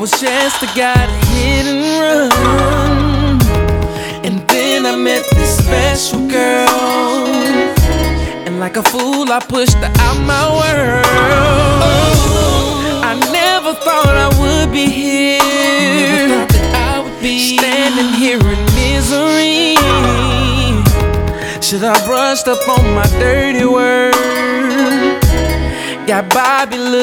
was just a guy to hit and run, and then I met this special girl, and like a fool I pushed her out my world. Oh, I never thought I would be here, never thought that I would be standing here in misery. Should I brushed up on my dirty words? Got Bobby looking